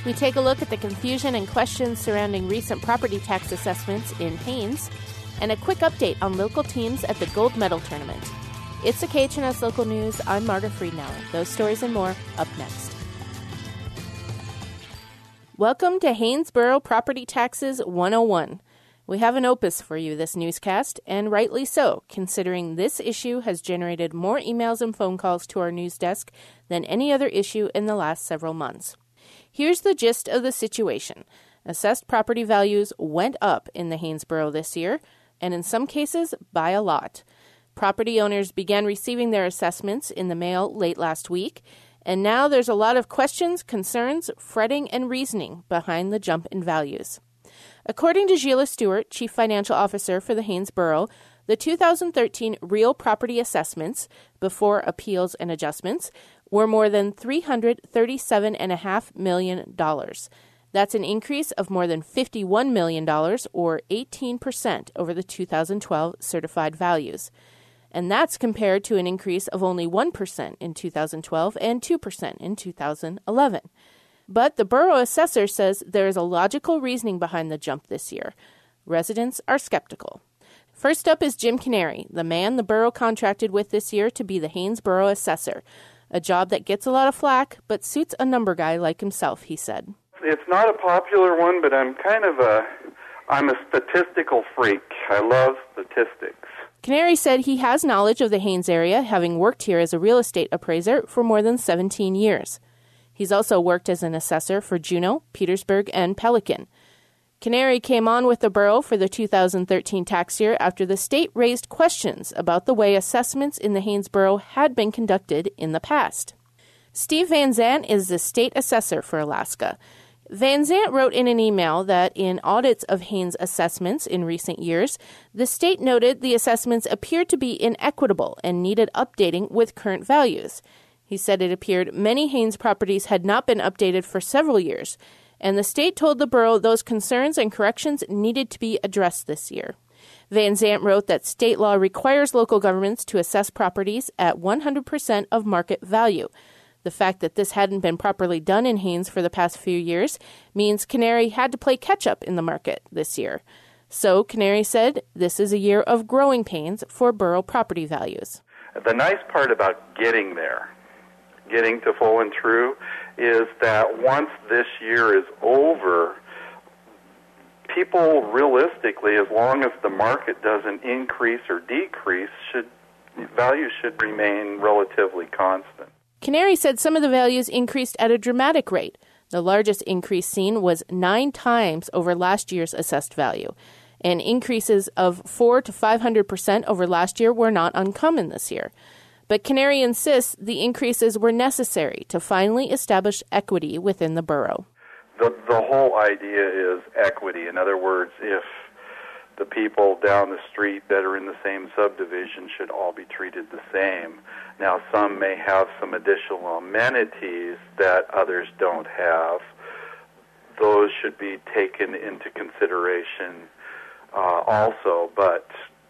We take a look at the confusion and questions surrounding recent property tax assessments in Haines, and a quick update on local teams at the gold medal tournament. It's the KHNS Local News. I'm Marta Friedenauer. Those stories and more up next. Welcome to Haynesboro Property Taxes 101. We have an opus for you this newscast, and rightly so, considering this issue has generated more emails and phone calls to our news desk than any other issue in the last several months. Here's the gist of the situation. Assessed property values went up in the Haynesboro this year, and in some cases, by a lot. Property owners began receiving their assessments in the mail late last week, and now there's a lot of questions, concerns, fretting, and reasoning behind the jump in values. According to Sheila Stewart, Chief Financial Officer for the Haynesboro, the 2013 real property assessments, before appeals and adjustments, were more than $337.5 million. That's an increase of more than $51 million, or 18%, over the 2012 certified values. And that's compared to an increase of only 1% in 2012 and 2% in 2011. But the borough assessor says there is a logical reasoning behind the jump this year. Residents are skeptical. First up is Jim Canary, the man the borough contracted with this year to be the Haynesboro assessor, a job that gets a lot of flack but suits a number guy like himself, he said. It's not a popular one, but I'm a statistical freak. I love statistics. Canary said he has knowledge of the Haines area, having worked here as a real estate appraiser for more than 17 years. He's also worked as an assessor for Juneau, Petersburg, and Pelican. Canary came on with the borough for the 2013 tax year after the state raised questions about the way assessments in the Haynesboro had been conducted in the past. Steve Van Zandt is the state assessor for Alaska. Van Zandt wrote in an email that in audits of Haines assessments in recent years, the state noted the assessments appeared to be inequitable and needed updating with current values. He said it appeared many Haines properties had not been updated for several years, and the state told the borough those concerns and corrections needed to be addressed this year. Van Zandt wrote that state law requires local governments to assess properties at 100% of market value. The fact that this hadn't been properly done in Haines for the past few years means Canary had to play catch-up in the market this year. So, Canary said, this is a year of growing pains for borough property values. The nice part about getting there, getting to full and true, is that once this year is over, people realistically, as long as the market doesn't increase or decrease, values should remain relatively constant. Canary said some of the values increased at a dramatic rate. The largest increase seen was 9 times over last year's assessed value, and increases of 400% to 500% over last year were not uncommon this year. But Canary insists the increases were necessary to finally establish equity within the borough. The whole idea is equity. In other words, if the people down the street that are in the same subdivision should all be treated the same. Now, some may have some additional amenities that others don't have. Those should be taken into consideration also, but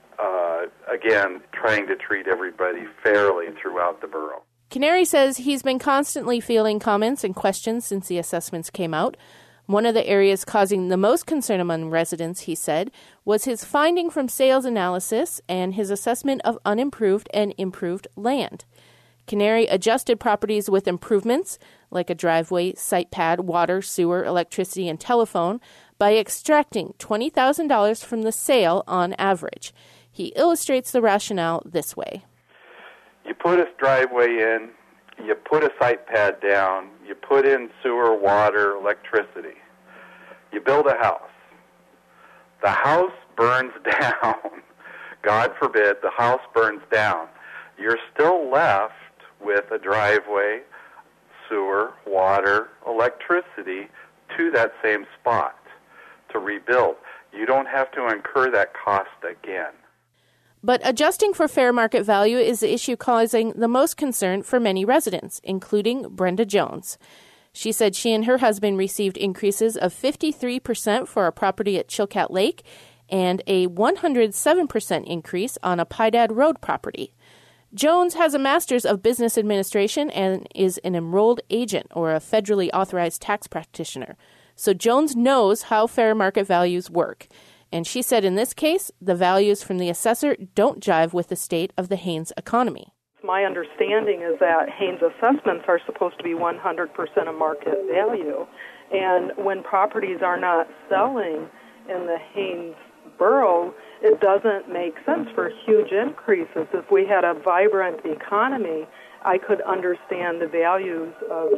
again, trying to treat everybody fairly throughout the borough. Canary says he's been constantly fielding comments and questions since the assessments came out. One of the areas causing the most concern among residents, he said, was his finding from sales analysis and his assessment of unimproved and improved land. Canary adjusted properties with improvements, like a driveway, site pad, water, sewer, electricity, and telephone, by extracting $20,000 from the sale on average. He illustrates the rationale this way. You put a driveway in, you put a site pad down, you put in sewer, water, electricity. You build a house. The house burns down. God forbid, the house burns down. You're still left with a driveway, sewer, water, electricity to that same spot to rebuild. You don't have to incur that cost again. But adjusting for fair market value is the issue causing the most concern for many residents, including Brenda Jones. She said she and her husband received increases of 53% for a property at Chilkat Lake and a 107% increase on a Pydad Road property. Jones has a master's of business administration and is an enrolled agent or a federally authorized tax practitioner. So Jones knows how fair market values work. And she said in this case, the values from the assessor don't jive with the state of the Haines economy. My understanding is that Haines assessments are supposed to be 100% of market value. And when properties are not selling in the Haines borough, it doesn't make sense for huge increases. If we had a vibrant economy, I could understand the values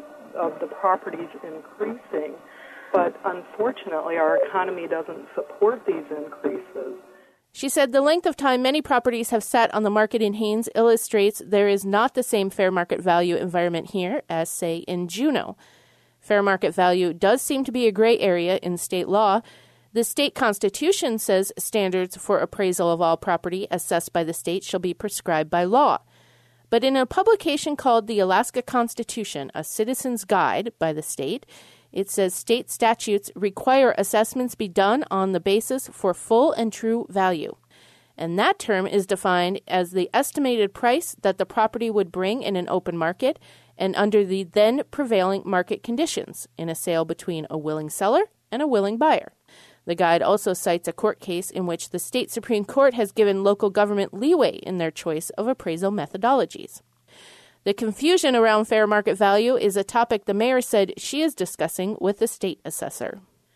of the properties increasing. But unfortunately, our economy doesn't support these increases. She said the length of time many properties have sat on the market in Haines illustrates there is not the same fair market value environment here as, say, in Juneau. Fair market value does seem to be a gray area in state law. The state constitution says standards for appraisal of all property assessed by the state shall be prescribed by law. But in a publication called the Alaska Constitution, a citizen's guide by the state, it says state statutes require assessments be done on the basis for full and true value. And that term is defined as the estimated price that the property would bring in an open market and under the then prevailing market conditions in a sale between a willing seller and a willing buyer. The guide also cites a court case in which the state Supreme Court has given local government leeway in their choice of appraisal methodologies. The confusion around fair market value is a topic the mayor said she is discussing with the state assessor.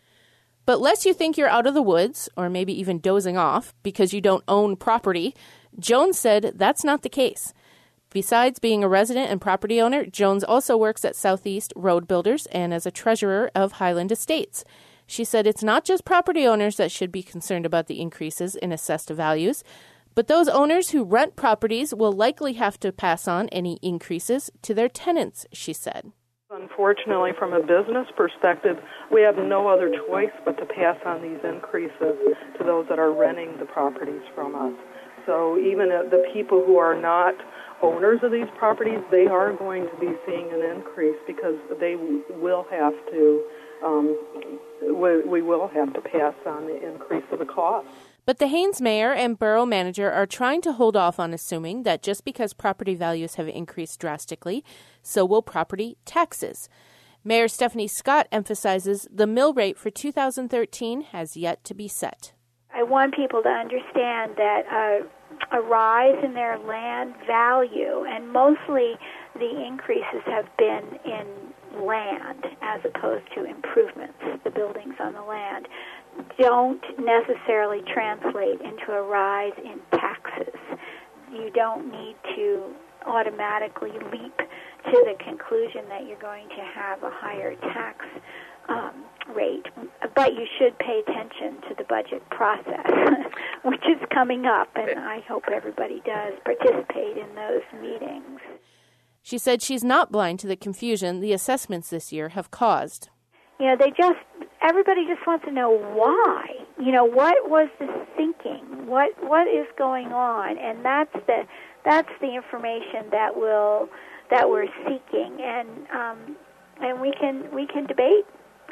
But lest you think you're out of the woods, or maybe even dozing off because you don't own property, Jones said that's not the case. Besides being a resident and property owner, Jones also works at Southeast Road Builders and as a treasurer of Highland Estates. She said it's not just property owners that should be concerned about the increases in assessed values, but those owners who rent properties will likely have to pass on any increases to their tenants, she said. Unfortunately, from a business perspective, we have no other choice but to pass on these increases to those that are renting the properties from us. So even the people who are not owners of these properties, they are going to be seeing an increase because they will have to, we will have to pass on the increase of the cost. But the Haines mayor and borough manager are trying to hold off on assuming that just because property values have increased drastically, so will property taxes. Mayor Stephanie Scott emphasizes the mill rate for 2013 has yet to be set. I want people to understand that a rise in their land value, and mostly the increases have been in land as opposed to improvements, the buildings on the land, don't necessarily translate into a rise in taxes. You don't need to automatically leap to the conclusion that you're going to have a higher tax rate, but you should pay attention to the budget process, which is coming up, and I hope everybody does participate in those meetings. She said she's not blind to the confusion the assessments this year have caused. You know, everybody just wants to know why. You know, what was the thinking? What is going on? And that's the information that we're seeking, and we can debate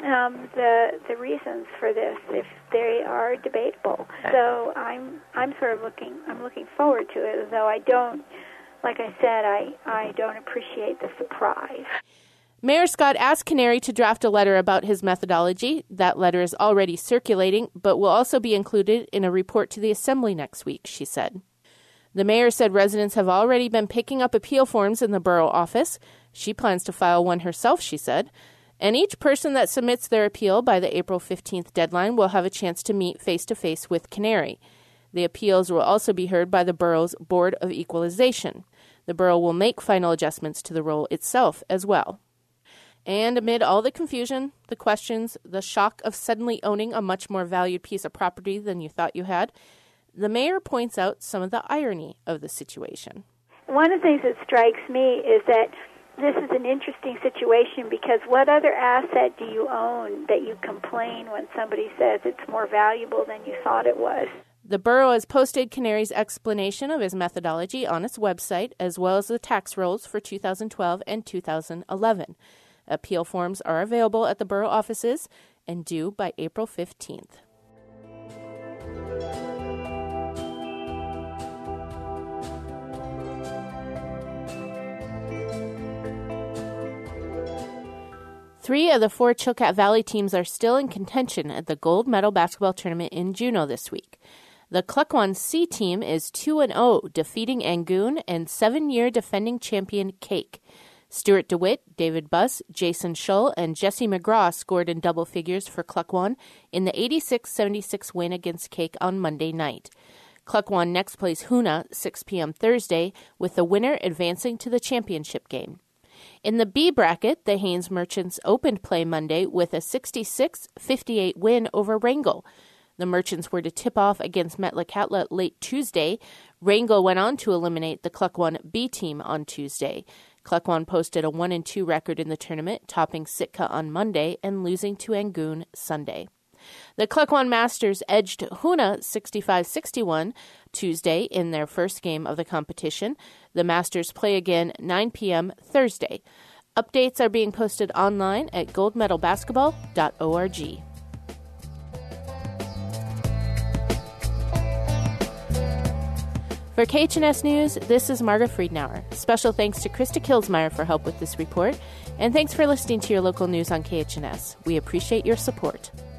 the reasons for this if they are debatable. So I'm looking forward to it, though I don't, like I said, I don't appreciate the surprise. Mayor Scott asked Canary to draft a letter about his methodology. That letter is already circulating, but will also be included in a report to the Assembly next week, she said. The mayor said residents have already been picking up appeal forms in the borough office. She plans to file one herself, she said. And each person that submits their appeal by the April 15th deadline will have a chance to meet face-to-face with Canary. The appeals will also be heard by the borough's Board of Equalization. The borough will make final adjustments to the roll itself as well. And amid all the confusion, the questions, the shock of suddenly owning a much more valued piece of property than you thought you had, the mayor points out some of the irony of the situation. One of the things that strikes me is that this is an interesting situation because what other asset do you own that you complain when somebody says it's more valuable than you thought it was? The borough has posted Canary's explanation of his methodology on its website, as well as the tax rolls for 2012 and 2011. Appeal forms are available at the borough offices and due by April 15th. 3 of the 4 Chilkat Valley teams are still in contention at the gold medal basketball tournament in Juneau this week. The Klukwan C team is 2-0, defeating Angoon and 7-year defending champion Cake. Stuart DeWitt, David Buss, Jason Shull, and Jesse McGraw scored in double figures for Klukwan in the 86-76 win against Cake on Monday night. Klukwan next plays Hoonah 6 p.m. Thursday, with the winner advancing to the championship game. In the B bracket, the Haines Merchants opened play Monday with a 66-58 win over Wrangell. The Merchants were to tip off against Metlakatla late Tuesday. Wrangell went on to eliminate the Klukwan B team on Tuesday. Klukwan posted a 1-2 record in the tournament, topping Sitka on Monday and losing to Angoon Sunday. The Klukwan Masters edged Hoonah 65-61 Tuesday in their first game of the competition. The Masters play again 9 p.m. Thursday. Updates are being posted online at goldmedalbasketball.org. For KHNS News, this is Marga Friedenauer. Special thanks to Krista Kilsmeyer for help with this report, and thanks for listening to your local news on KHNS. We appreciate your support.